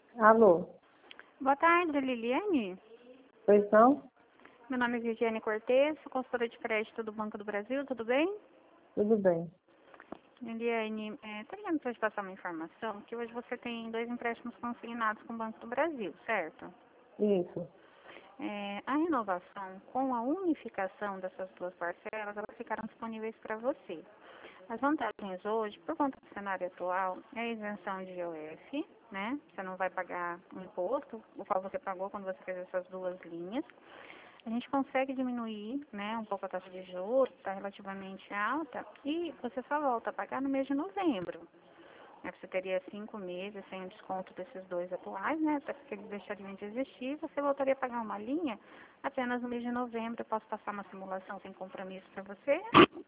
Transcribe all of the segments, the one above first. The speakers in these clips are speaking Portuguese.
Alô? Boa tarde, Liliane. Pois não? Meu nome é Viviane Cortez, sou consultora de crédito do Banco do Brasil, tudo bem? Tudo bem. Liliane, estou ligando para te passar uma informação que hoje você tem 2 empréstimos consignados com o Banco do Brasil, certo? Isso. A renovação com a unificação dessas 2 parcelas, elas ficaram disponíveis para você. As vantagens hoje, por conta do cenário atual, é a isenção de IOF, né? Você não vai pagar o imposto, o qual você pagou quando você fez essas 2 linhas. A gente consegue diminuir, né, um pouco a taxa de juros, está relativamente alta, e você só volta a pagar no mês de novembro. Você teria 5 meses sem o desconto desses 2 atuais, né, até porque eles deixariam de existir, você voltaria a pagar uma linha apenas no mês de novembro. Eu posso passar uma simulação sem compromisso para você?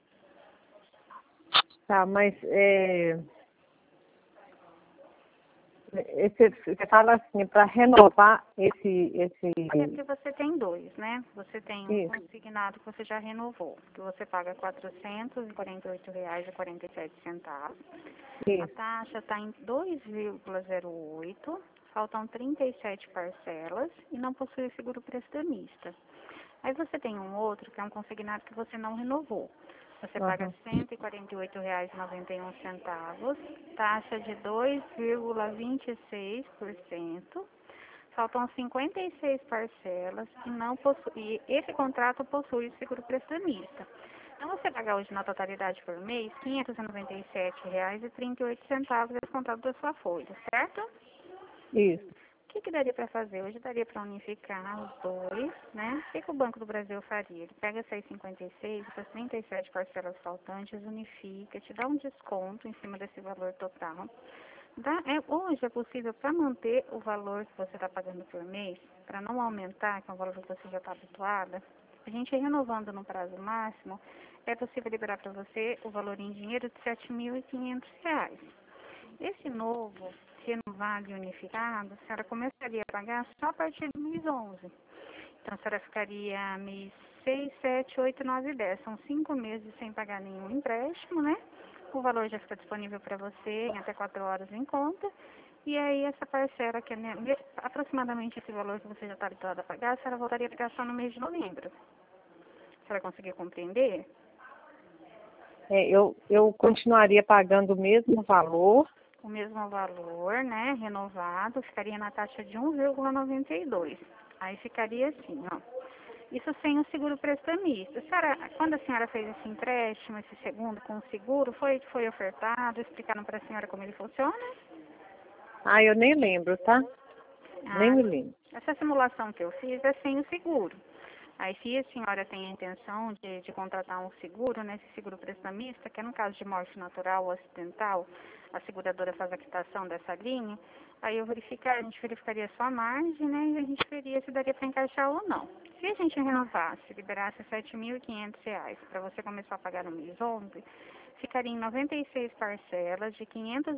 Tá, mas você fala assim, para renovar esse. É porque você tem 2, né? Você tem um Isso. consignado que você já renovou, que você paga R$ 448,47. A Isso. taxa está em 2,08, faltam 37 parcelas e não possui seguro prestamista. Aí você tem um outro que é um consignado que você não renovou. Você paga Uhum. R$ 148,91, taxa de 2,26%. Faltam 56 parcelas e não possui, e esse contrato possui seguro prestamista. Então, você pagar hoje na totalidade por mês R$ 597,38 descontado da sua folha, certo? Isso. O que daria para fazer? Hoje daria para unificar os 2, né? O que o Banco do Brasil faria? Ele pega essas 56, essas 37 parcelas faltantes, unifica, te dá um desconto em cima desse valor total. Hoje é possível, para manter o valor que você está pagando por mês, para não aumentar, que é um valor que você já está habituada, a gente renovando no prazo máximo, é possível liberar para você o valor em dinheiro de R$ 7.500. Esse novo, renovado e unificado, a senhora começaria a pagar só a partir do mês 11. Então, a senhora ficaria mês 6, 7, 8, 9 e 10. São 5 meses sem pagar nenhum empréstimo, né? O valor já fica disponível para você em até 4 horas em conta. E aí, essa parcela, que é aproximadamente esse valor que você já está habituado a pagar, a senhora voltaria a pagar só no mês de novembro. A senhora conseguiu compreender? Eu continuaria pagando o mesmo valor. O mesmo valor, né, renovado, ficaria na taxa de 1,92. Aí ficaria assim, ó. Isso sem o seguro prestamista. Quando a senhora fez esse empréstimo, esse segundo com o seguro, foi ofertado, explicaram para a senhora como ele funciona? Ah, eu nem lembro, tá? Nem Ah, me lembro. essa simulação que eu fiz é sem o seguro. Aí, se a senhora tem a intenção de contratar um seguro, né, esse seguro prestamista, que é no caso de morte natural ou acidental, a seguradora faz a quitação dessa linha, aí a gente verificaria só a margem, né, e a gente veria se daria para encaixar ou não. Se a gente renovasse, liberasse R$ 7.500 para você começar a pagar no mês 11, ficaria em 96 parcelas de R$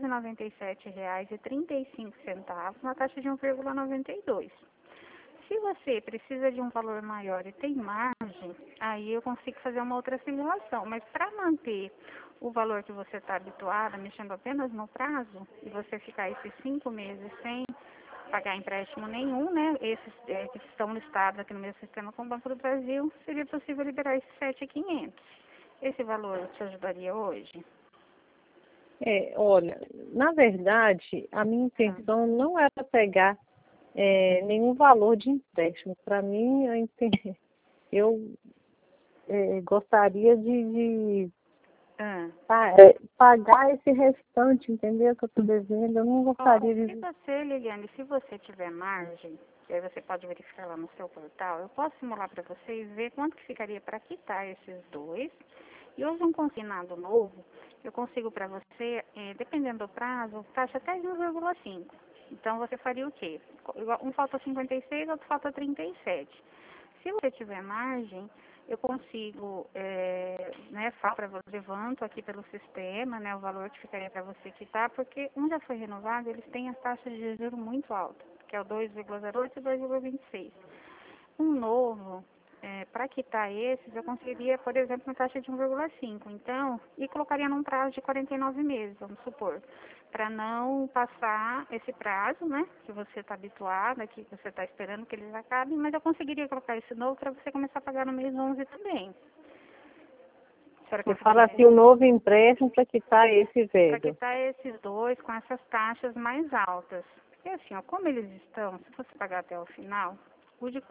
597,35, na taxa de 1,92. Se você precisa de um valor maior e tem margem, aí eu consigo fazer uma outra simulação. Mas para manter o valor que você está habituada, mexendo apenas no prazo, e você ficar esses 5 meses sem pagar empréstimo nenhum, né? Esses que estão listados aqui no meu sistema com o Banco do Brasil, seria possível liberar esses 7.500. Esse valor te ajudaria hoje? Olha, na verdade, a minha Tá. intenção não era pegar nenhum valor de empréstimo. Para mim, eu gostaria de Ah. pagar esse restante, entendeu? Que eu estou devendo. Eu não gostaria Se de. você, Liliane, se você tiver margem, e aí você pode verificar lá no seu portal, eu posso simular para você e ver quanto que ficaria para quitar esses 2. E hoje um consignado novo, eu consigo para você, dependendo do prazo, taxa até 1,5. Então você faria o quê? Um falta 56, outro falta 37. Se você tiver margem, eu consigo, né, levanto aqui pelo sistema, né, o valor que ficaria para você quitar, porque um já foi renovado, eles têm as taxas de juros muito altas, que é o 2,08 e 2,26. Um novo, para quitar esses, eu conseguiria, por exemplo, uma taxa de 1,5. Então, e colocaria num prazo de 49 meses, vamos supor. para não passar esse prazo, né? Que você está habituada, que você está esperando que eles acabem, mas eu conseguiria colocar esse novo para você começar a pagar no mês 11 também. Você fala assim, o novo empréstimo para quitar esse Para velho. quitar esses dois com essas taxas mais altas. Porque assim, ó, como eles estão, se você pagar até o final, o de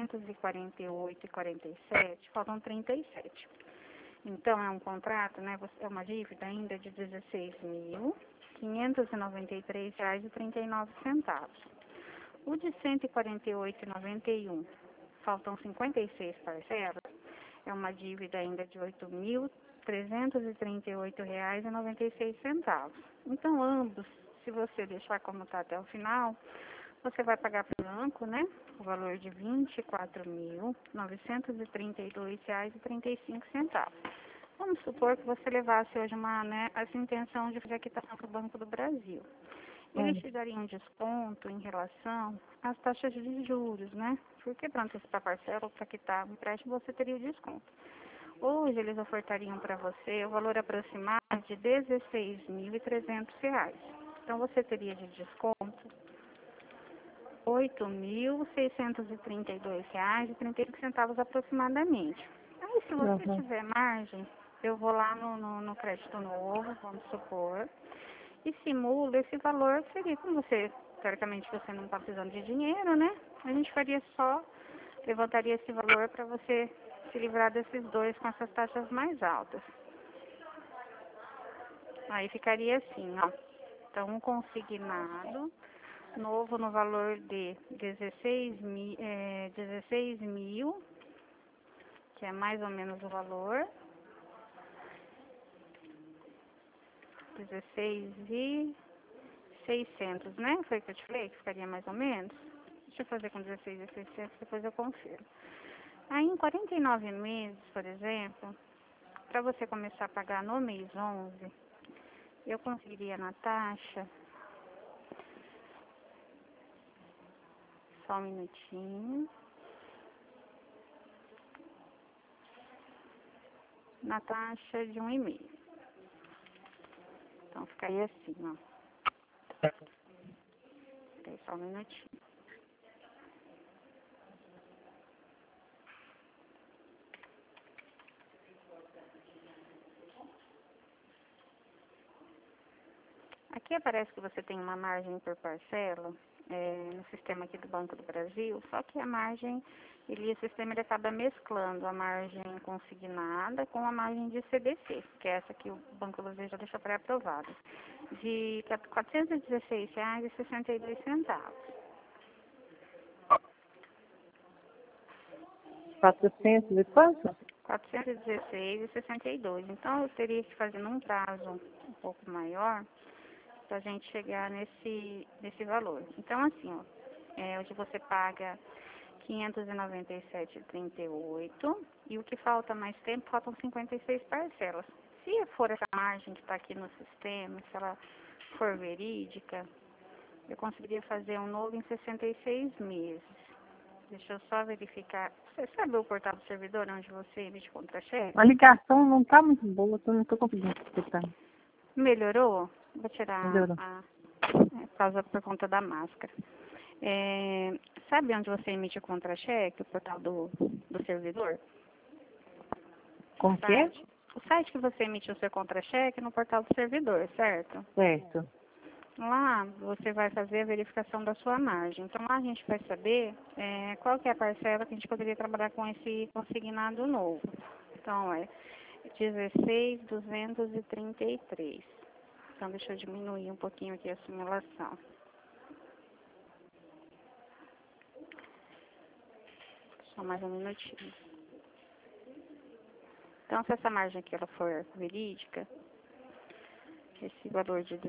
448,47, faltam 37. Então, é um contrato, né? É uma dívida ainda de R$ 16.593,39. O de 148,91, faltam 56 parcelas, é uma dívida ainda de R$ 8.338,96. Então, ambos, se você deixar como está até o final, você vai pagar para o banco, né? O valor de R$ 24.932,35. Vamos supor que você levasse hoje essa intenção de fazer a quitação para o Banco do Brasil. Eles te dariam um desconto em relação às taxas de juros, né? Porque para antecipar parcela ou para quitar o empréstimo, você teria o desconto. Hoje eles ofertariam para você o valor aproximado de R$ 16.300. Então você teria de desconto R$ 8.632,35 aproximadamente. Aí se você tiver margem, eu vou lá no crédito novo, vamos supor, e simulo esse valor que seria, como você, teoricamente, você não está precisando de dinheiro, né? A gente faria só, levantaria esse valor para você se livrar desses dois com essas taxas mais altas. Aí ficaria assim, ó. Então, um consignado, novo no valor de 16 mil, que é mais ou menos o valor. 16.600, né? Foi o que eu te falei, que ficaria mais ou menos. Deixa eu fazer com 16.600, depois eu confiro. Aí, em 49 meses, por exemplo, para você começar a pagar no mês 11, eu conseguiria na taxa, só um minutinho, na taxa de 1,5. Então, ficaria assim, ó. Peraí, só um minutinho. Aqui aparece que você tem uma margem por parcela no sistema aqui do Banco do Brasil, só que a margem, o sistema ele acaba mesclando a margem consignada com a margem de CDC, que é essa que o Banco do Brasil já deixou pré-aprovada, de R$ 416,62. 400 e quanto? 416,62. Então, eu teria que fazer num prazo um pouco maior para a gente chegar nesse valor. Então, assim, ó, hoje você paga 597,38 e o que falta mais tempo, faltam 56 parcelas. Se for essa margem que está aqui no sistema, se ela for verídica, eu conseguiria fazer um novo em 66 meses. Deixa eu só verificar. Você sabe o portal do servidor onde você emite contra-cheque? A ligação não está muito boa, eu não estou conseguindo escutar. Melhorou? Vou tirar Melhorou. por conta da máscara. Sabe onde você emite o contra-cheque, o portal do servidor? Como que é? O site que você emite o seu contra-cheque é no portal do servidor, certo? Certo. Lá você vai fazer a verificação da sua margem. Então lá a gente vai saber qual que é a parcela que a gente poderia trabalhar com esse consignado novo. Então é 16.233. Então deixa eu diminuir um pouquinho aqui a simulação. Só mais um minutinho. Então se essa margem aqui ela for verídica, esse valor de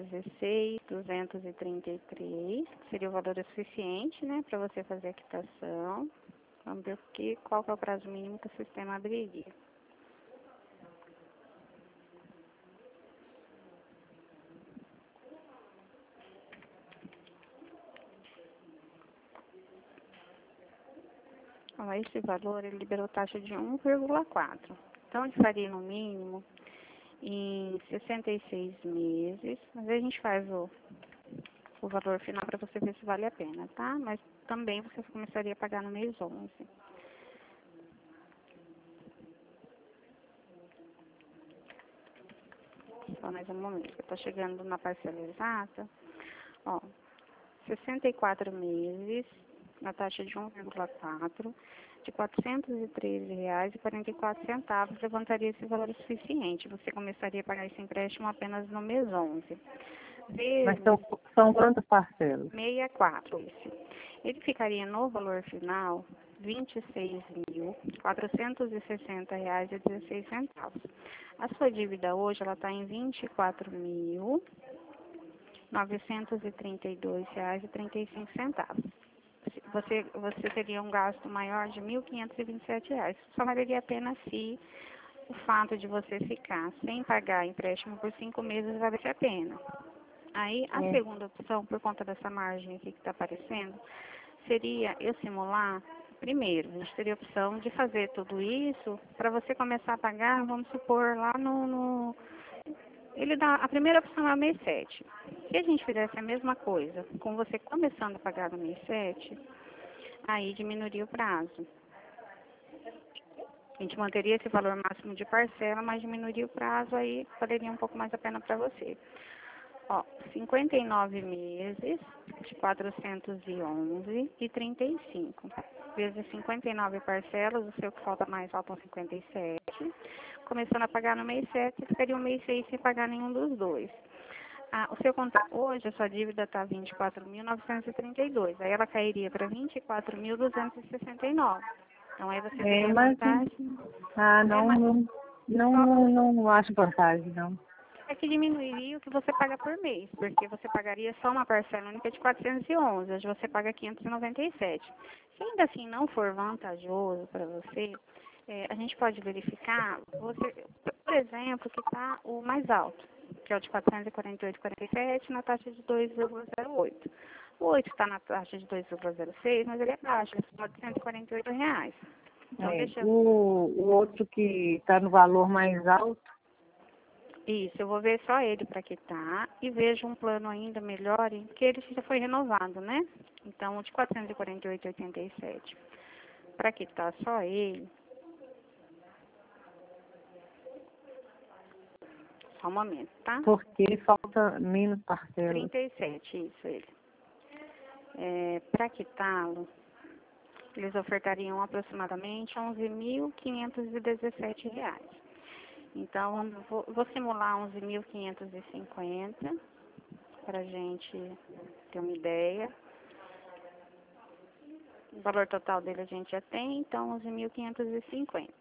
16.233 seria o valor suficiente, né, para você fazer a quitação. Vamos ver qual que é o prazo mínimo que o sistema abriria. Então, esse valor ele liberou taxa de 1,4. Então, ele faria no mínimo em 66 meses, mas aí a gente faz o valor final para você ver se vale a pena, tá? Mas também você começaria a pagar no mês 11. Só mais um momento, eu tô chegando na parcela exata. Ó, 64 meses, na taxa de 1,4, de R$ 413,44, levantaria esse valor suficiente. Você começaria a pagar esse empréstimo apenas no mês 11. Mas Vezes são quantas parcelas? 64 esse. Ele ficaria no valor final R$ 26.460,16. A sua dívida hoje ela está em R$ 24.932,35. Você teria um gasto maior de R$ 1.527. Só valeria a pena se o fato de você ficar sem pagar empréstimo por 5 meses valesse a pena. Aí, a segunda opção, por conta dessa margem aqui que está aparecendo, seria eu simular. Primeiro, a gente teria a opção de fazer tudo isso para você começar a pagar, vamos supor, lá a primeira opção é o mês 7. Se a gente fizesse a mesma coisa, com você começando a pagar no mês 7, aí diminuiria o prazo. A gente manteria esse valor máximo de parcela, mas diminuiria o prazo, aí valeria um pouco mais a pena para você. Ó, 59 meses de R$ 411,35. Vezes 59 parcelas, o seu que falta mais faltam 57. Começando a pagar no mês 7, ficaria o mês 6 sem pagar nenhum dos dois. O seu contrato hoje, a sua dívida está 24.932. Aí ela cairia para 24.269. Então aí você teria Mas vantagem. não acho vantagem, não. É que diminuiria o que você paga por mês, porque você pagaria só uma parcela única de 411, hoje você paga 597. Se ainda assim não for vantajoso para você, a gente pode verificar, por exemplo, que está o mais alto, que é o de 448,47 na taxa de 2,08. O 8 está na taxa de 2,06, mas ele é baixo, ele é de R$ 148. Então, O outro que está no valor mais alto. Isso, eu vou ver só ele para quitar e vejo um plano ainda melhor, porque ele já foi renovado, né? Então, o de 448,87. Para quitar só ele. Só um momento, tá? Porque falta menos parcelas. 37, isso ele. Para quitá-lo, eles ofertariam aproximadamente R$ 11.517. Então, vou simular 11.550 para a gente ter uma ideia. O valor total dele a gente já tem, então 11.550.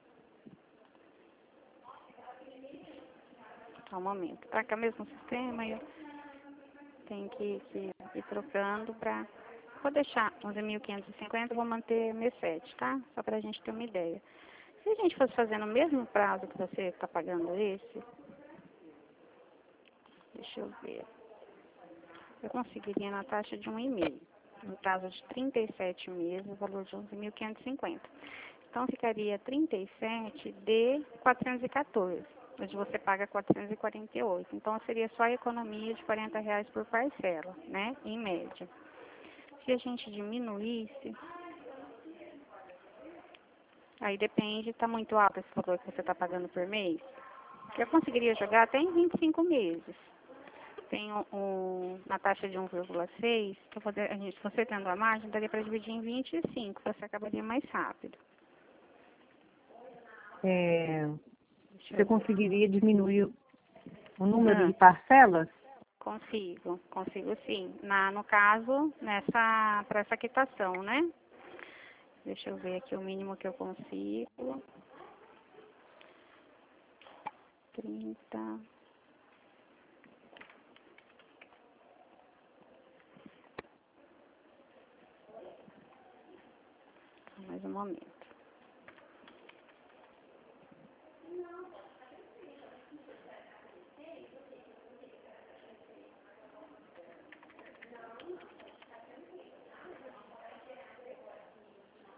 Só um momento. Para cá mesmo o sistema, eu tenho que ir trocando para... Vou deixar 11.550, vou manter mês 7, tá? Só para a gente ter uma ideia. Se a gente fosse fazer no mesmo prazo que você está pagando esse, deixa eu ver, eu conseguiria na taxa de 1,5, no prazo de 37 meses, o valor de 11.550. Então, ficaria 37 de 414, hoje você paga 448. Então, seria só a economia de R$ 40 por parcela, né, em média. Se a gente diminuísse, aí depende, está muito alto esse valor que você está pagando por mês. Eu conseguiria jogar até em 25 meses. Tem na taxa de 1,6, que você tendo a margem, daria para dividir em 25, você acabaria mais rápido. Você conseguiria diminuir o número de parcelas? Consigo sim. No caso, para essa quitação, né? Deixa eu ver aqui o mínimo que eu consigo. 30. Mais um momento.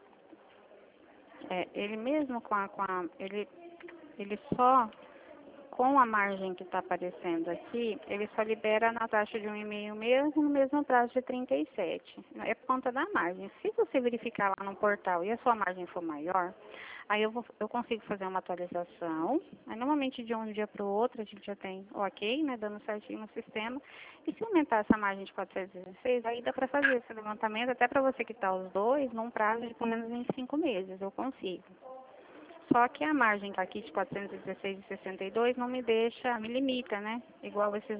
Ele mesmo ele só com a margem que está aparecendo aqui, ele só libera na taxa de 1,5 mesmo, no mesmo prazo de 37. É por conta da margem. Se você verificar lá no portal e a sua margem for maior, aí eu consigo fazer uma atualização. Aí, normalmente, de um dia para o outro, a gente já tem o ok, né, dando certinho no sistema. E se aumentar essa margem de 416, aí dá para fazer esse levantamento, até para você quitar os dois, num prazo de pelo menos 25 meses, eu consigo. Só que a margem que está aqui de 416,62 não me deixa, me limita, né? Igual esses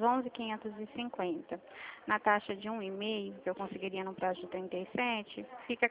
11.550. Na taxa de 1,5, que eu conseguiria no prazo de 37, fica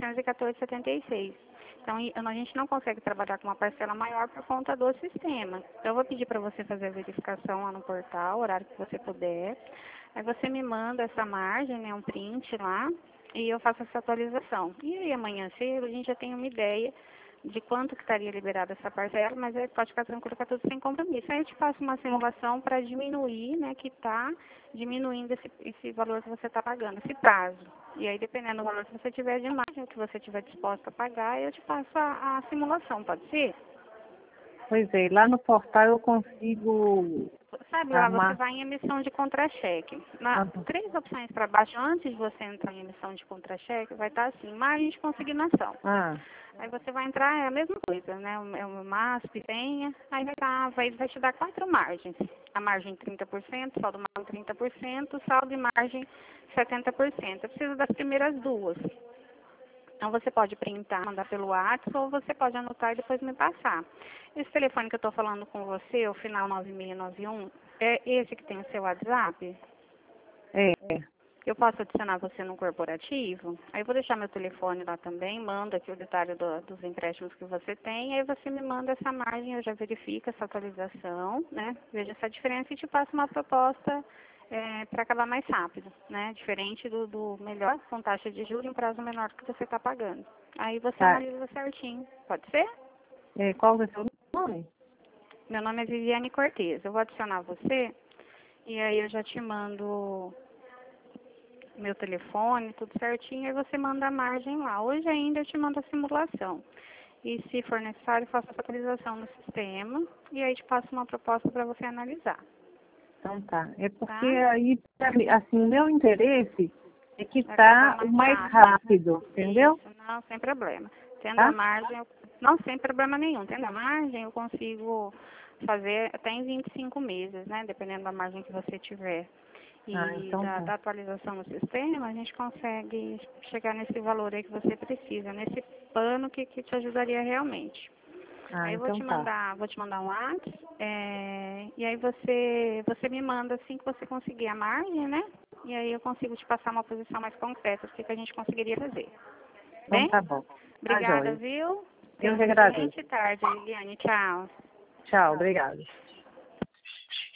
414,76. Então, a gente não consegue trabalhar com uma parcela maior por conta do sistema. Então, eu vou pedir para você fazer a verificação lá no portal, horário que você puder. Aí você me manda essa margem, né, um print lá, e eu faço essa atualização. E aí, amanhã cedo, a gente já tem uma ideia de quanto que estaria liberada essa parcela, mas aí pode ficar tranquilo que é tudo sem compromisso. Aí eu te faço uma simulação para diminuir, né, que está diminuindo esse valor que você está pagando, esse prazo. E aí, dependendo do valor que você tiver de margem, o que você tiver disposto a pagar, eu te passo a simulação, pode ser? Pois é, lá no portal eu consigo Sabe, lá você armar. vai em emissão de contra-cheque. Na 3 opções para baixo, antes de você entrar em emissão de contra-cheque, vai estar assim, margem de consignação. Aí você vai entrar, é a mesma coisa, né? É o MASP, senha, aí vai te dar 4 margens. A margem 30%, saldo margem 30%, saldo e margem 70%. Eu preciso das primeiras duas. Então você pode printar, mandar pelo WhatsApp, ou você pode anotar e depois me passar. Esse telefone que eu estou falando com você, o final 9691, é esse que tem o seu WhatsApp? É. Eu posso adicionar você no corporativo? Aí eu vou deixar meu telefone lá também, mando aqui o detalhe dos empréstimos que você tem, aí você me manda essa margem, eu já verifico essa atualização, né? Vejo essa diferença e te passo uma proposta para acabar mais rápido, né? Diferente do melhor, com taxa de juros em prazo menor que você está pagando. Aí você analisa certinho. Pode ser? Qual é o seu nome? Meu nome é Viviane Cortez. Eu vou adicionar você e aí eu já te mando meu telefone, tudo certinho, e você manda a margem lá. Hoje ainda eu te mando a simulação. E se for necessário, faço a atualização no sistema e aí te passo uma proposta para você analisar. Então tá. É porque aí, assim, o meu interesse é que tá o mais rápido, entendeu? Isso, não, sem problema. Tendo a margem, não sem problema nenhum. Tendo a margem, eu consigo fazer até em 25 meses, né? Dependendo da margem que você tiver. E então da atualização no sistema, a gente consegue chegar nesse valor aí que você precisa, nesse plano que te ajudaria realmente. Aí eu vou te mandar um WhatsApp, e aí você me manda assim que você conseguir a margem, né? E aí eu consigo te passar uma posição mais concreta do que a gente conseguiria fazer. Bem? Então tá bom. Obrigada, viu? Eu que Tenha uma agradeço. excelente tarde, Liliane. Tchau. Tchau, obrigada.